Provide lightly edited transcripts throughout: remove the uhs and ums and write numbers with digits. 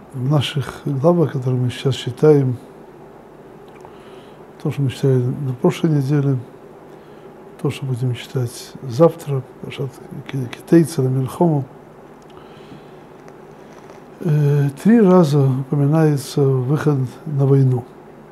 в наших главах, которые мы сейчас читаем, то, что мы читали на прошлой неделе, то, что будем читать завтра, Ки-Тейца Ла-Мильхома, 3 раза упоминается выход на войну.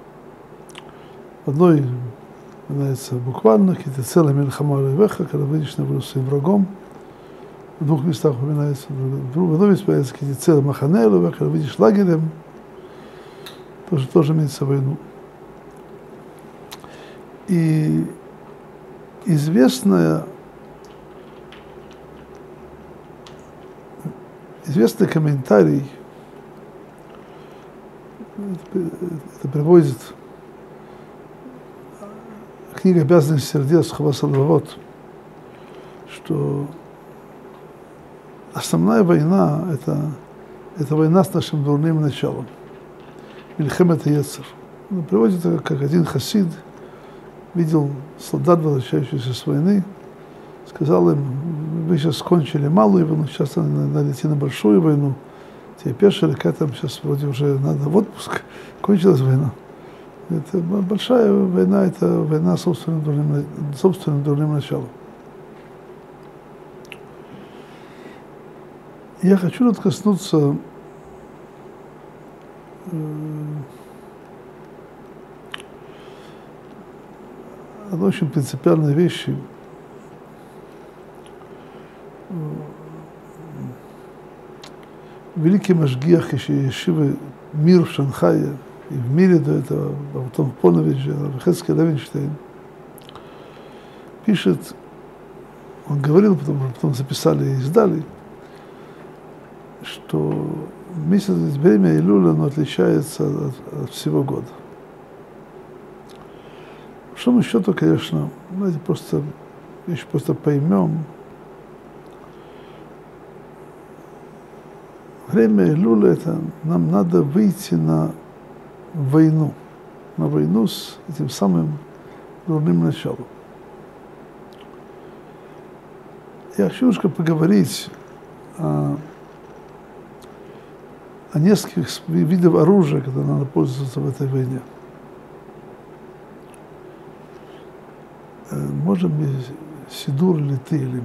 В одной упоминается буквально Ки-Тейца Ла-Мильхома Ла-Веха, когда выйдешь на войну своим врагом. В 2 местах упоминается, в одной упоминается Ки-Тейца Ла-Махане Ла-Веха, когда выйдешь лагерем, тоже имеется войну. И известный комментарий, это приводит книга «Обязанность сердец» Хаваса Левавот, что основная война – это война с нашим дурным началом. Мильхемет Йецер. Он приводит это, как один хасид видел солдат, возвращающийся с войны, сказал им: вы сейчас кончили малую войну, сейчас надо идти на большую войну. Те пешили к этому, сейчас вроде уже надо в отпуск, кончилась война. Это большая война, это война с собственным дурным началом. Я хочу тут коснуться одной очень принципиальной вещи. Великий Машгиах Ешивы «Мир» в Шанхае и в мире до этого, а потом в Поновиче, Хецкий Левинштейн, пишет, он говорил, потом записали и издали, что месяц, время Илюля, оно отличается от всего года. По большому счету, конечно, давайте просто поймем. Время Илюля, это нам надо выйти на войну с этим самым дурным началом. Я хочу немножко поговорить о нескольких видах оружия, которым надо пользоваться в этой войне. Можем ли Сидур или ты, или...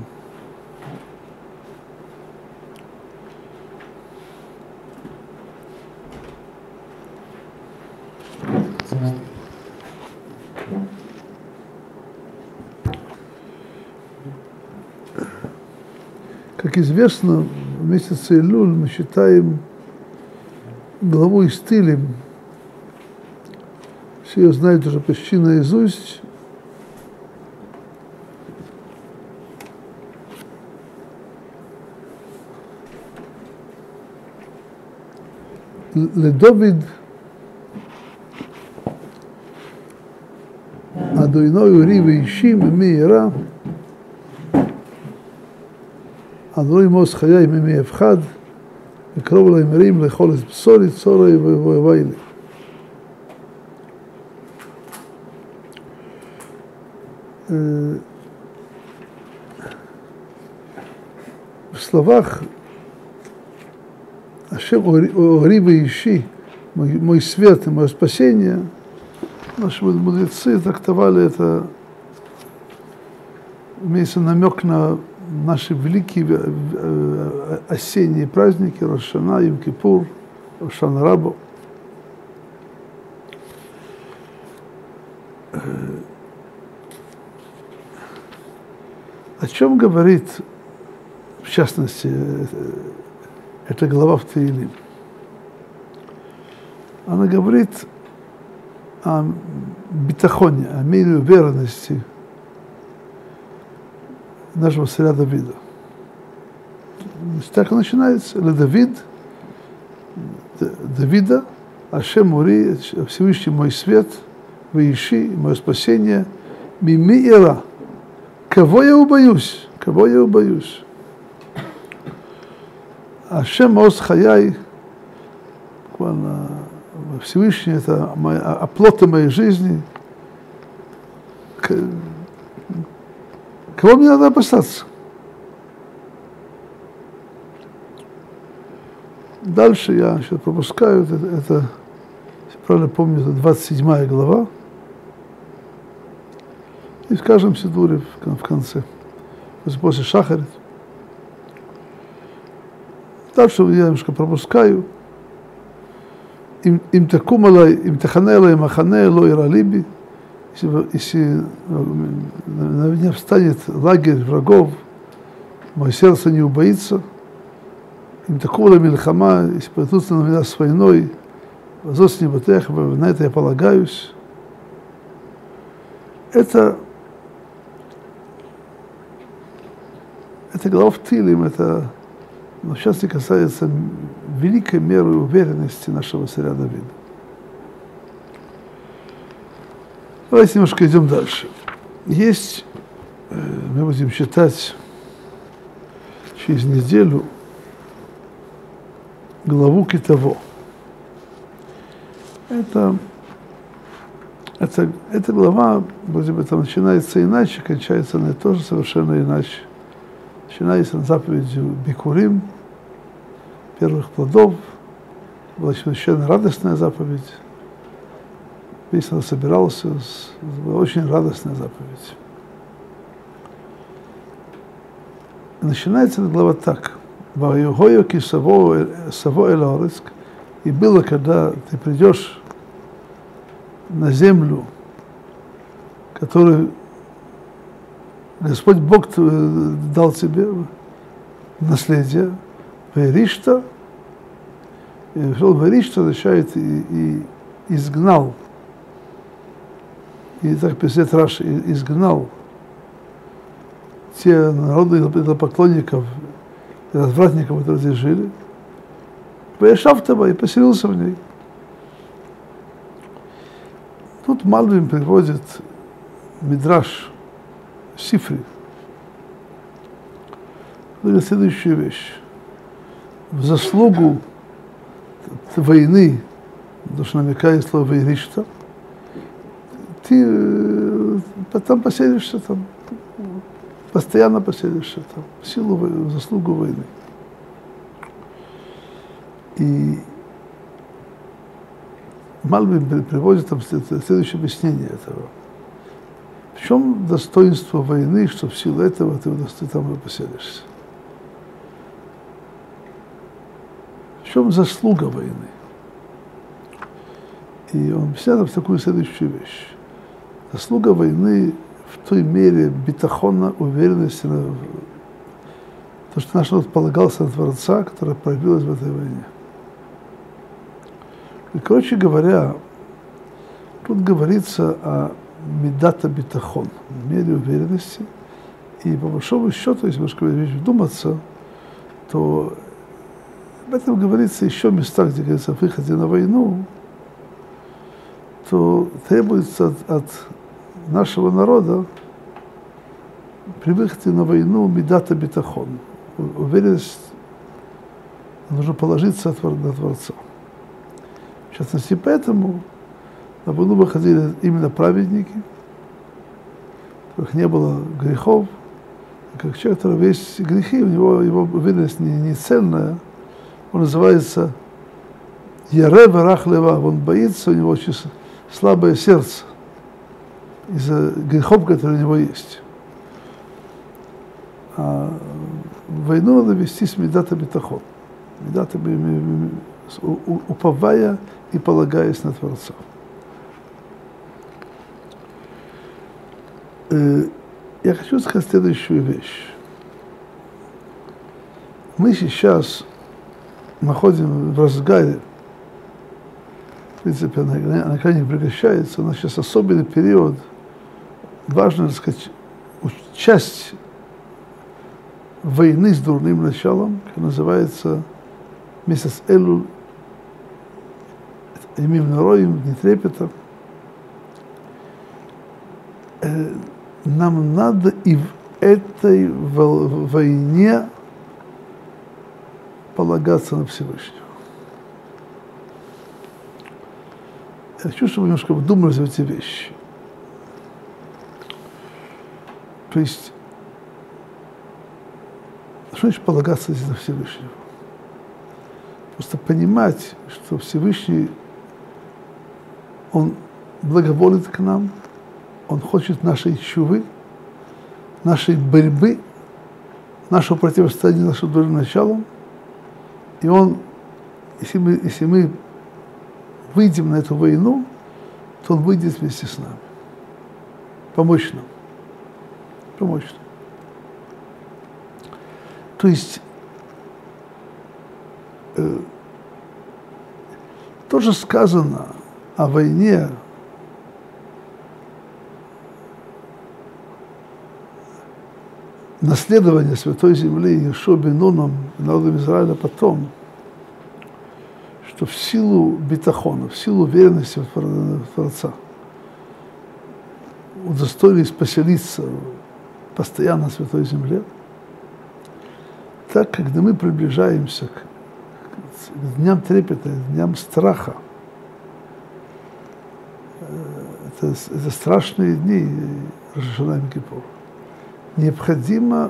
Как известно, в месяце Илюль мы считаем главу из Тилим. Все ее знают уже почти наизусть. לדוד אדוני אורי ואישי ממי ירא אדוני עמוס חיי ממי אפחד וקרוב אלי מרים לאכול את בשורי צורי ואוהבי לי. В словах Ашем Ори Иши, мой свет и мое спасение, наши мудрецы трактовали это, имеется намек на наши великие осенние праздники, Рош ха-Шана, Йом-Кипур, Шана Рабо. О чем говорит, в частности, эта глава в Теилим? Она говорит о битахоне, о мере уверенности нашего царя Давида. Так и начинается. Давида, Ашем Ури, Всевышний мой свет, Ваиши, мое спасение, Мими Ира. Кого я убоюсь? Кого я убоюсь? Ашем Ос Хаяй, буквально Всевышний, это оплоты моей жизни. Кого мне надо опасаться? Дальше я сейчас пропускаю, это, если правильно помню, это 27 глава. И в каждом сидуре в конце, после шахарит. Дальше я немножко пропускаю. Им такумалай, им таханелай, махане, лой ралиби. Если на меня встанет лагерь врагов, мое сердце не убоится. Им такумалай мильхама, если придутся на меня с войной, возос не батех, на это я полагаюсь. Это глава в Тилим, это, но сейчас не касается великой меры уверенности нашего царя Давида. Давайте немножко идем дальше. Есть, мы будем читать через неделю главу Китово. Эта глава, вроде бы, там начинается иначе, кончается она тоже совершенно иначе. Начинается на заповедью Бикурим, первых плодов. Была совершенно радостная заповедь. Весь народ собирался, была очень радостная заповедь. И начинается эта глава так. «Ваюгою ки саво эль орецк». И было, когда ты придешь на землю, которую Господь Бог дал тебе наследие, Ваиришта, и Ваиришта означает и изгнал. И так писает Раши, изгнал те народы идолопоклонников и развратников, которые здесь жили. Ваишавтова и поселился в ней. Тут Мальбим приводит Мидраш Сифри. Говорит следующую вещь. В заслугу войны, потому что намекает слово «вейришта», ты потом поселишься там, постоянно поселишься там, в силу, в заслугу войны. И Мальбим приводит там следующее объяснение этого. В чем достоинство войны, что в силу этого ты там поселишься? В чем заслуга войны? И он объясняет в такую следующую вещь. Заслуга войны в той мере битахона, уверенности, то, что наш народ полагался на Творца, которая проявилась в этой войне. И, короче говоря, тут говорится о медата битахон, мере уверенности. И по большому счету, если немножко вдуматься, то об этом говорится еще в местах, где говорится о выходе на войну, то требуется от нашего народа при выходе на войну медата битахон, уверенность, нужно положиться на Творца. В частности, поэтому на войну выходили именно праведники, у которых не было грехов, как человек, у которого есть грехи, у него его уверенность не цельная, он называется Яре варах лева, он боится, у него очень слабое сердце из-за грехов, которые у него есть. А войну надо вести с медата битахон, уповая и полагаясь на Творца. Я хочу сказать следующую вещь. Мы сейчас находим в разгаре, в принципе, она никогда не прекращается, у нас сейчас особенный период, важно, так сказать, часть войны с дурным началом, которая называется месяц Элуль, Ямим Нароим, не трепета. Нам надо и в этой войне полагаться на Всевышнего. Я хочу, чтобы вы немножко вдумались в эти вещи. То есть, что значит полагаться на Всевышнего? просто понимать, что Всевышний, Он благоволит к нам, Он хочет нашей чувы, нашей борьбы, нашего противостояния нашим дурным началам. И Он, если мы выйдем на эту войну, то Он выйдет вместе с нами. Помочь нам. Помочь нам. То есть тоже сказано о войне наследования Святой Земли Йешуа бен Нуном народом Израиля потом, что в силу битахона, в силу уверенности в Творца удостоились поселиться постоянно на Святой Земле, так, когда мы приближаемся к дням трепета, к дням страха, это страшные дни Рош ха-Шана и Йом-Кипур, необходимо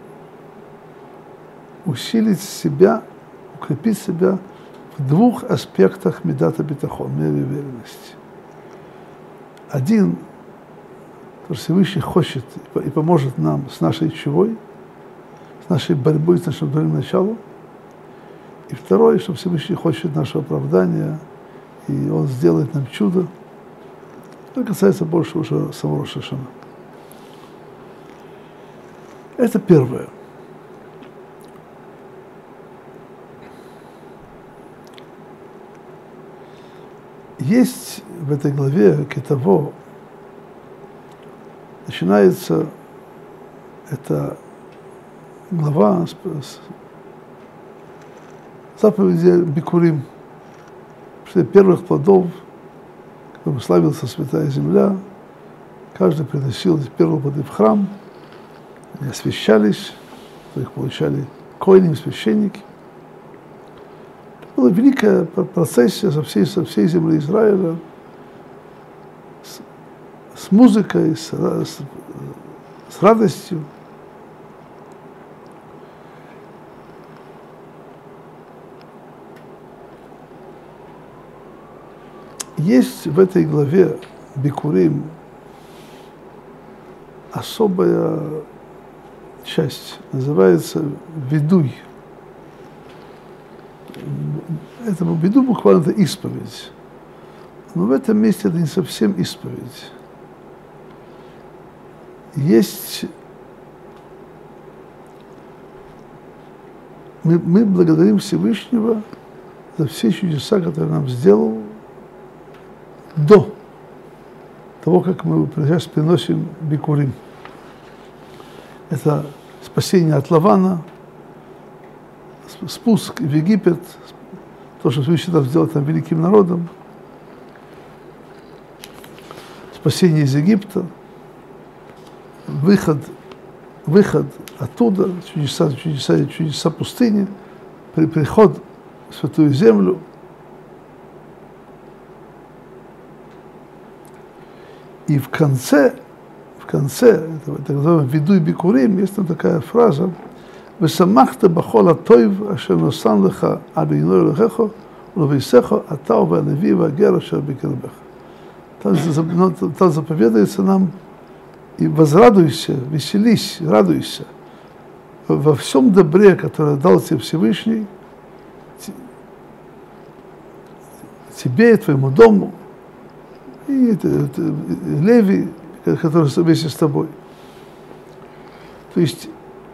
усилить себя, укрепить себя в двух аспектах мидата битахон, меры уверенности. Один, что Всевышний хочет и поможет нам с нашей чувой, с нашей борьбой, с нашим дурным началом. И второе, что Всевышний хочет нашего оправдания, и Он сделает нам чудо. Это касается больше уже самого Рош ха-Шана. Это первое. Есть в этой главе Китово, начинается эта глава с заповеди Бикурим, что первых плодов, которым славился Святая Земля, каждый приносил эти первые плоды в храм, они освящались, их получали коэним, священники. Это была великая процессия со всей земли Израиля, с музыкой, с радостью. Есть в этой главе Бикурим особая часть, называется «Ведуй». Это «Ведуй» буквально это исповедь. Но в этом месте это не совсем исповедь. Есть... Мы благодарим Всевышнего за все чудеса, которые нам сделал до того, как мы сейчас приносим Бикурим. Это спасение от Лавана, спуск в Египет, то, что Всевышний там сделал там великим народом, спасение из Египта, выход оттуда, чудеса пустыни, приход в Святую Землю. И в конце этого, так называемого «Ведуй Бикурим», есть там такая фраза: «Весамахта бахол атойв ашер носан леха Адоной элохеха улевейсеха ата валеви вагер ашер бекербеха». Там заповедуется нам: и возрадуйся, веселись, радуйся во всем добре, которое дал тебе Всевышний, тебе и твоему дому, и Леви, который вместе с тобой. То есть,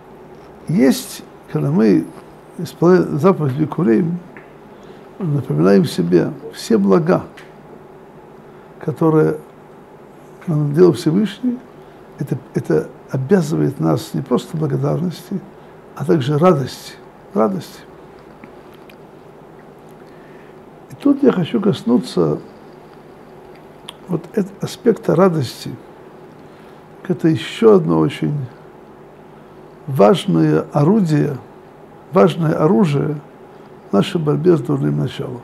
когда мы исполняем заповедь Бикурим, напоминаем себе все блага, которые нам делал Всевышний, это обязывает нас не просто благодарности, а также радости. И тут я хочу коснуться вот этого аспекта радости. Это еще одно очень важное орудие в нашей борьбе с дурным началом.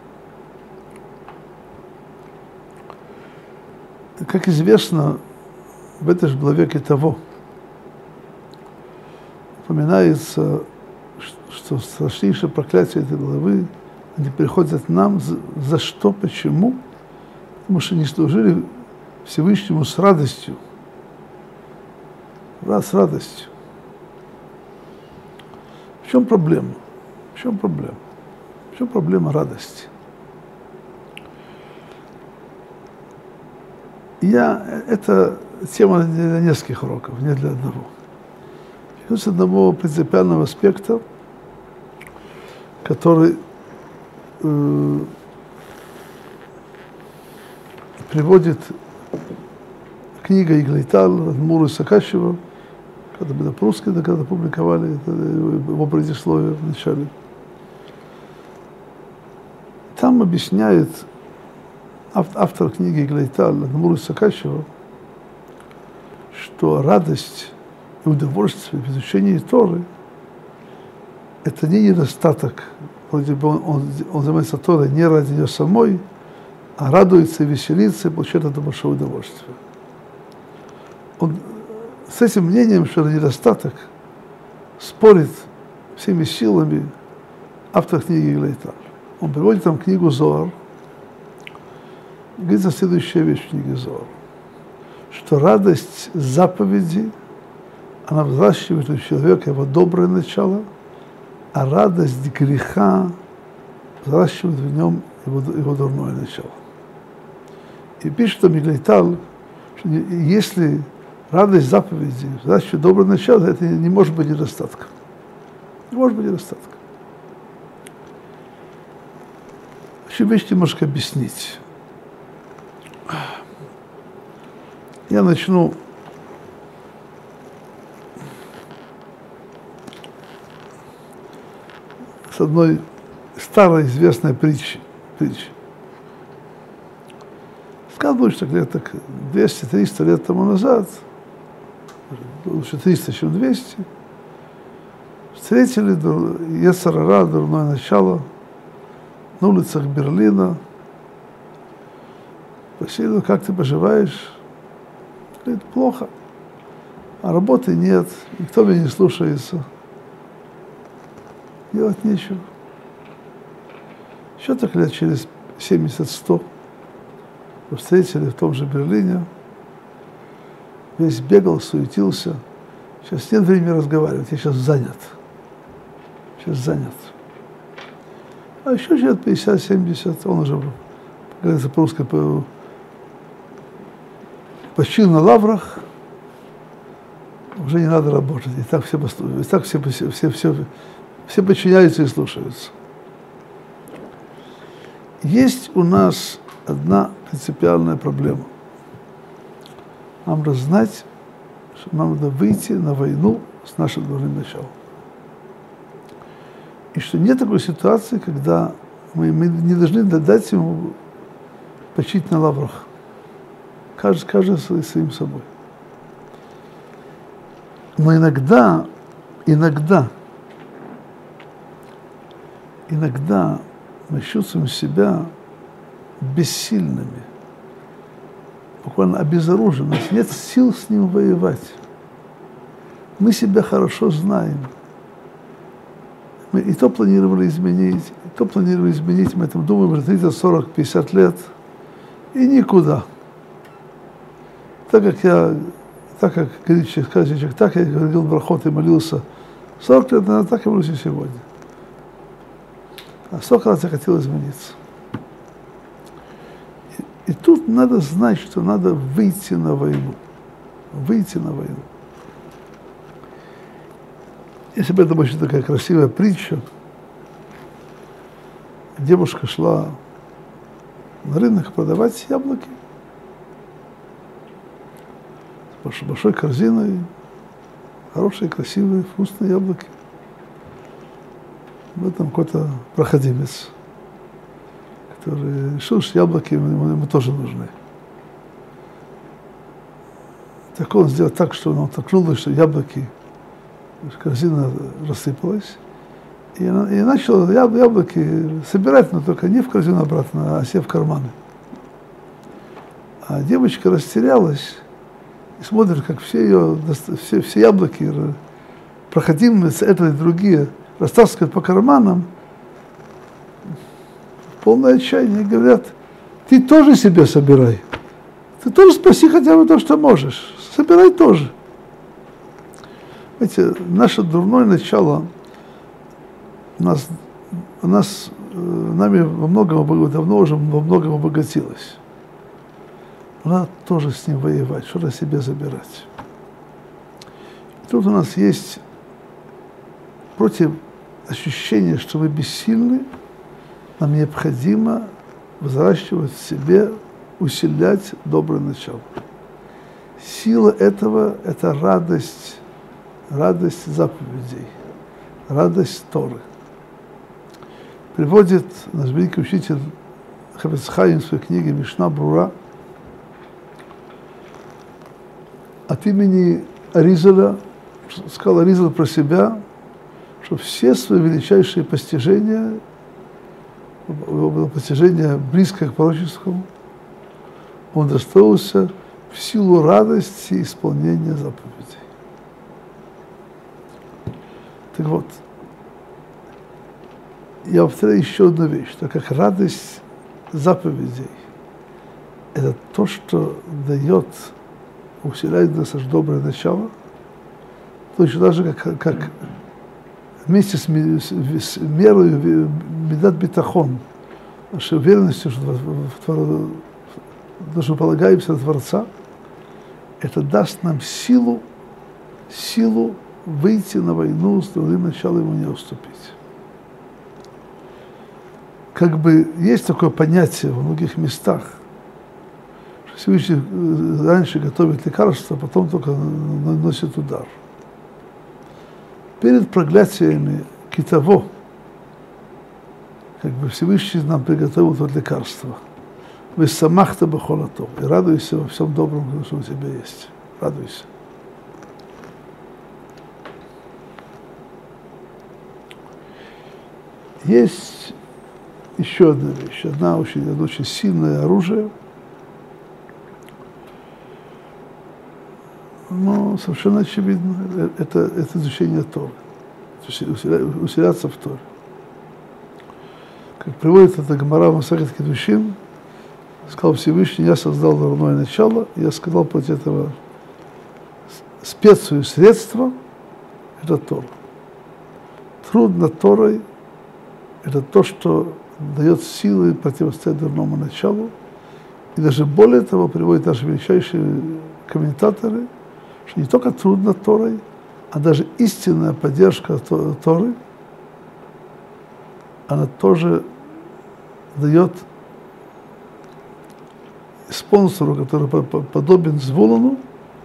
Как известно, в этой же главе Китово упоминается что страшнейшее проклятие этой главы, они приходят нам за что, почему? Потому что не служили Всевышнему с радостью. С радостью. В чем проблема? В чем проблема? В чем проблема радости? Это тема для нескольких уроков, не для одного. С одного принципиального аспекта, который приводит книга Иглейтал Адмура Сакачева, когда мы на по-русски когда публиковали его предисловие в начале. Там объясняет автор книги Иглейтал Адмура Сакачева, что радость и удовольствие в изучении Торы – это не недостаток. Вроде бы он занимается Торой не ради нее самой, а радуется и веселится и получает от этого большое удовольствие. Он с этим мнением, что это недостаток, спорит всеми силами автор книги Иглейтал. Он приводит там книгу Зоар, и говорится следующая вещь в книге Зоар, что радость заповеди, она взращивает у человека его доброе начало, а радость греха взращивает в нем его дурное начало. И пишет там Иглейтал, что если радость заповеди взращивает доброе начало, это не может быть недостатком. Не может быть недостатком. Еще вещь немножко объяснить. Я начну с одной старой известной притчи. Сказано, что где-то 200-300 лет тому назад, лучше 300, чем 200, встретили Йецер ара, дурное начало, на улицах Берлина. Спросили, ну, как ты поживаешь? Говорит, плохо. А работы нет, никто меня не слушается. Делать нечего. Еще так лет через 70-100 встретили в том же Берлине. Весь бегал, суетился. Сейчас нет времени разговаривать, я сейчас занят. А еще через 50-70 он уже, как говорится по-русски, почил на лаврах, уже не надо работать. И так все подчиняются и слушаются. Есть у нас одна принципиальная проблема. Нам надо знать, что нам надо выйти на войну с нашим дурным началом. И что нет такой ситуации, когда мы не должны дать ему почить на лаврах. Каждый своим собой. Но иногда мы чувствуем себя бессильными, буквально обезоружены. У нас нет сил с ним воевать. Мы себя хорошо знаем. Мы и то планировали изменить, мы этом думаем уже 30, 40, 50 лет, и никуда. Так как говорит человек, так я говорил брахот и молился 40 лет назад, так я молюсь и сегодня. А 40 раз я хотел измениться. И тут надо знать, что надо выйти на войну. Есть об этом очень такая красивая притча. Девушка шла на рынок продавать яблоки. С большой корзиной, хорошие, красивые, вкусные яблоки. В этом какой-то проходимец, который решил, что яблоки ему тоже нужны. Так он сделал так, что он толкнул, что яблоки, корзина рассыпалась, и начал яблоки собирать, но только не в корзину обратно, а себе в карманы. А девочка растерялась и смотрит, как все яблоки, проходимцы, это и другие, растаскивают по карманам, полное отчаяние, говорят, ты тоже себе собирай. Ты тоже спаси хотя бы то, что можешь. Собирай тоже. Знаете, наше дурное начало нами во многом, давно уже во многом обогатилось. Надо тоже с ним воевать, что-то себе забирать. И тут у нас есть против ощущения, что вы бессильны, нам необходимо взращивать в себе, усилять доброе начало. Сила этого – это радость заповедей, радость Торы. Приводит наш великий учитель Хафец Хаим в своей книге «Мишна Брура» от имени Аризаля, сказал Аризаль про себя, что все свои величайшие постижения, близкое к пророческому, он достоился в силу радости исполнения заповедей. Так вот, я повторяю еще одну вещь, так как радость заповедей – это то, что дает, усиляет наше доброе начало, точно так же, как вместе с мерой медат битахон, нашей уверенностью, что полагаемся на Творца, это даст нам силу выйти на войну с другим началом ему не уступить. Как бы есть такое понятие во многих местах, что Всевышний раньше готовит лекарство, а потом только наносит удар. Перед проклятиями китово, как бы Всевышний нам приготовил это лекарство. Вы самахта бахолато, и радуйся во всем добром, что у тебя есть. Радуйся. Есть еще одна вещь, одно очень сильное оружие, но совершенно очевидно, это изучение Торы, усиляться в Торе. Как приводит это Гемара в Масехет Кедушин, сказал Всевышний, я создал дурное начало, я сказал против этого специю, средство, это Тора. Труд над Торой – это то, что дает силы противостоять дурному началу. И даже более того, приводят наши величайшие комментаторы, что не только труд над Торой, а даже истинная поддержка Торы, она тоже дает спонсору, который подобен Звулуну,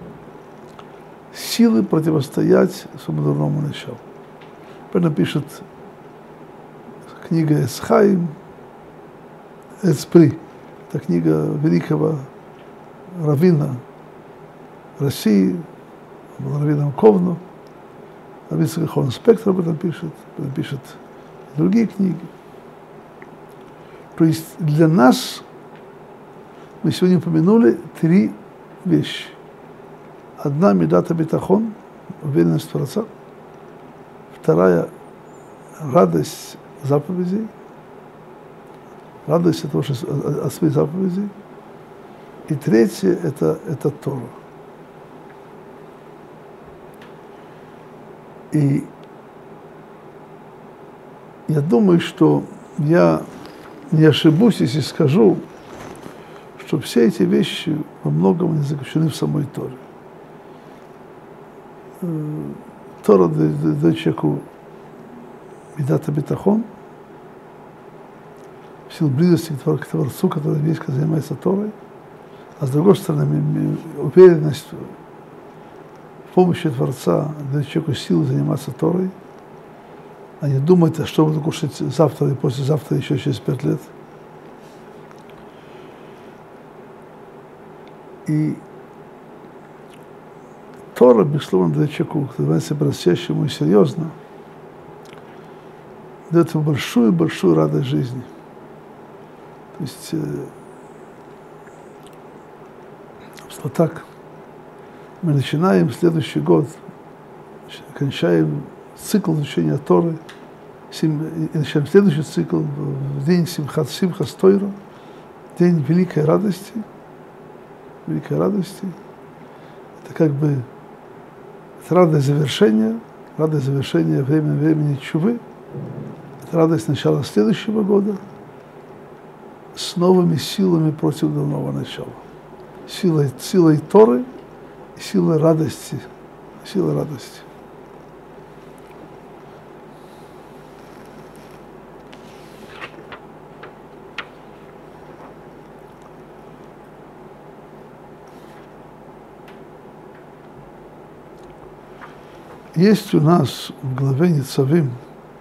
силы противостоять своему дурному началу. Поэтому пишет книга Эцхаим, Эцпри, это книга великого раввина России, раввина Ковну, раввин Хахон Спектр об этом пишет другие книги. То есть для нас мы сегодня упомянули три вещи. Одна – медата битахон, уверенность в Творца. Вторая – радость заповедей. Радость от того, что от своих заповедей. И третье – это Тора. И я думаю, что я не ошибусь, если скажу, что все эти вещи во многом не заключены в самой Торе. Тора дает человеку медата битахон, в силу близости к Творцу, который весь занимается Торой, а с другой стороны, уверенность в помощи Творца дает человеку силу заниматься Торой, а не думать, а что буду кушать завтра и послезавтра, еще через 5 лет. И Тора, безусловно, дает человеку, который занимается по-настоящему и серьезно, дает ему большую радость жизни. То есть, вот так, мы начинаем следующий год, кончаем цикл изучения Торы, И начинаем следующий цикл в день Симхас Тойра, день великой радости. Великой радости. Это как бы это радость завершения времени чувы. Это радость начала следующего года с новыми силами против дурного начала. Силой Торы и силой радости. Силой радости. Есть у нас в главе Ницавим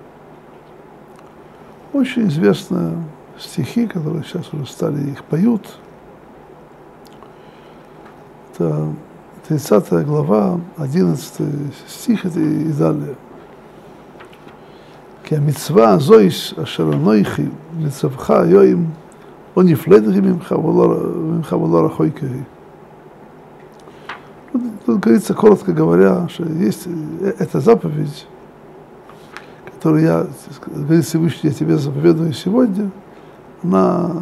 очень известные стихи, которые сейчас уже стали, их поют. Это 30 глава, 11 стих и далее. כי המצווה הזויס אשר אנוכי מצווך היום לא נפלטת ממך ולא רחוקה היא. Тут говорится, коротко говоря, что есть эта заповедь, которую говорит Всевышний, я тебе заповедую сегодня, она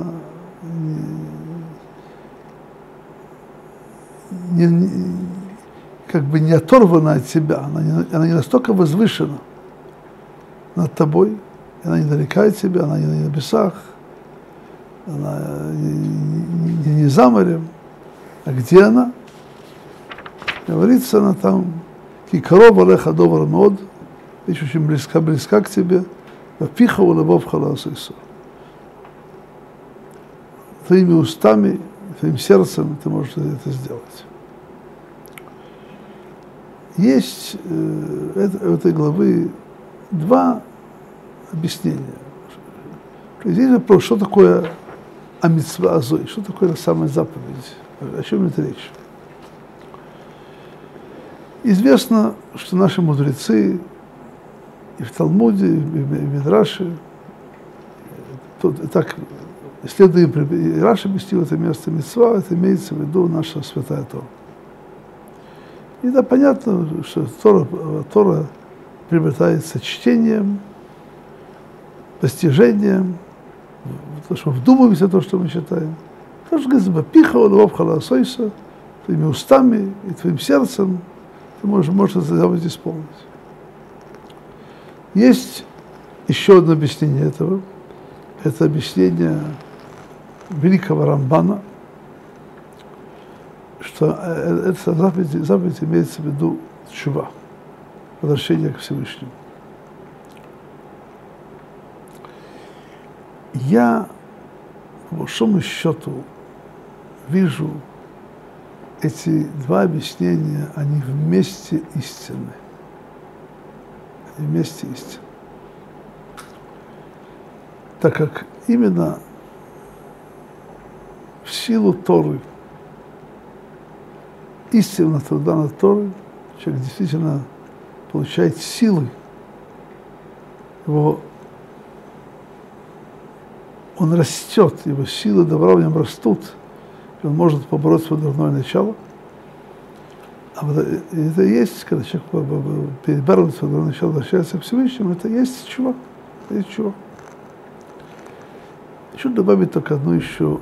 как бы не оторвана от тебя, она не настолько возвышена над тобой, она недалека от тебя, она не на небесах, она не за морем. А где она? Говорится она там, «Кикаров алеха добр мод», еще очень близка к тебе, «Вапиха улыбов халасайсу». Твоими устами, твоим сердцем ты можешь это сделать. Есть в этой главы два объяснения. Здесь вопрос, что такое амитсва азой, что такое самая заповедь, о чем это речь. Известно, что наши мудрецы и в Талмуде, и в Мидраше, так исследуем, и Раши объяснил это место мицва, это имеется в виду наша святая Тора. И да, понятно, что Тора приобретается чтением, постижением, то, что вдумываемся в то, что мы читаем. Тоже говорится, «Вапиха улыбов халасойса», твоими устами и твоим сердцем ты можешь это заповедь исполнить. Есть еще одно объяснение этого. Это объяснение великого Рамбана, что эта заповедь имеется в виду тшува, возвращение к Всевышнему. Я, по большому счету, вижу эти два объяснения, они вместе истинны. Они вместе истинны. Так как именно в силу Торы, истинно труда над Торой, человек действительно получает силы, он растет, его силы добра в нем растут, и он может побороть свое дурное начало. А вот это и есть, когда человек перебарывает свое дурное начало, возвращается к Всевышнему, это есть чего. Это есть чего. Хочу добавить только одну еще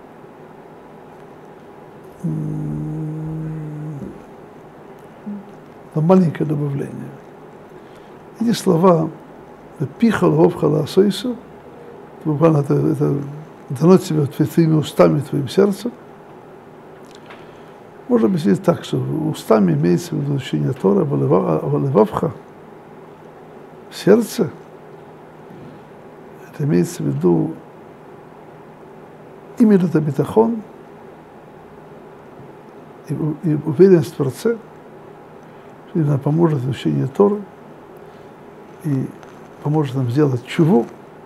маленькое добавление. Эти слова «пиха лвов халасойса», буквально это дано тебе твоими устами, твоим сердцем. Можно объяснить так, что устами имеется в виду учение Тора, а левавха, сердце, это имеется в виду именно это битахон и уверенность в Творце, что она поможет в учении Торы и поможет нам сделать чуву,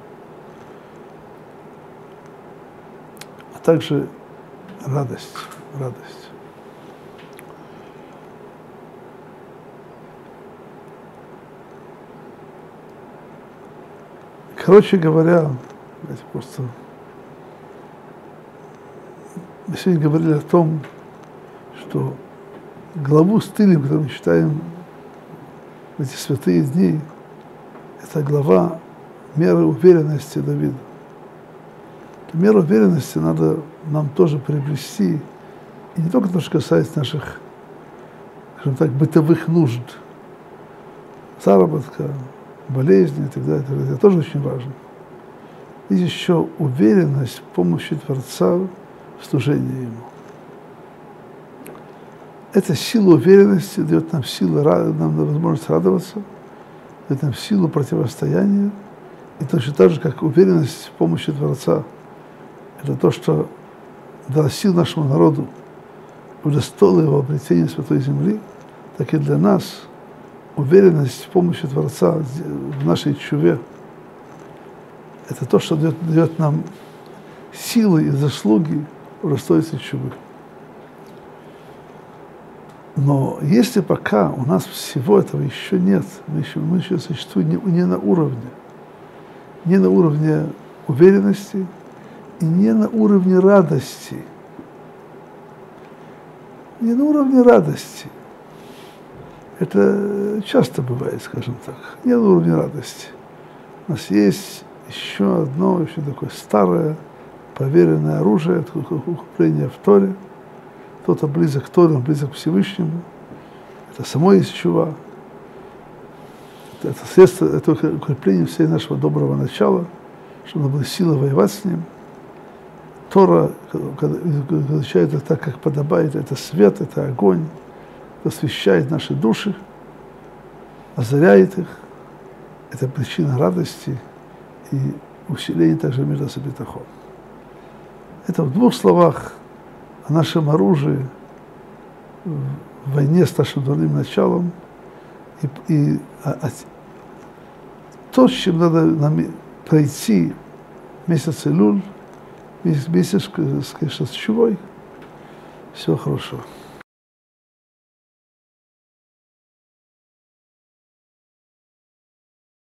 а также радость. Короче говоря, просто мы сегодня говорили о том, что главу с Тилим, которую мы читаем в эти святые дни, это глава меры уверенности Давида. Меру уверенности надо нам тоже приобрести, и не только то, что касается наших, скажем так, бытовых нужд, заработка, болезни и так далее, это тоже очень важно. И еще уверенность в помощи Творца в служении Ему. Эта сила уверенности дает нам силу, нам возможность радоваться, дает нам силу противостояния, и точно так же, как уверенность в помощи Творца, это то, что дало силу нашему народу, удостоило его обретения Святой Земли, так и для нас уверенность в помощи Творца в нашей тшуве. Это то, что дает нам силы и заслуги удостоиться тшувы. Но если пока у нас всего этого еще нет, мы еще существуем не на уровне уверенности и не на уровне радости. Не на уровне радости. Это часто бывает, скажем так. Не на уровне радости. У нас есть еще одно очень такое старое, проверенное оружие, это укрепление в Торе. Кто-то близок к Торе, он близок к Всевышнему. Это само есть тшува. Это средство, это укрепление всей нашего доброго начала, чтобы была сила воевать с ним. Тора, когда изучает это так, как подобает, это свет, это огонь, освещает наши души, озаряет их. Это причина радости и усиления также мира битахон. Это в двух словах о нашем оружии в войне с нашим дурным началом и то, с чем надо нам пройти месяц Илюль, месяц, конечно, с тшувой. Всего хорошего.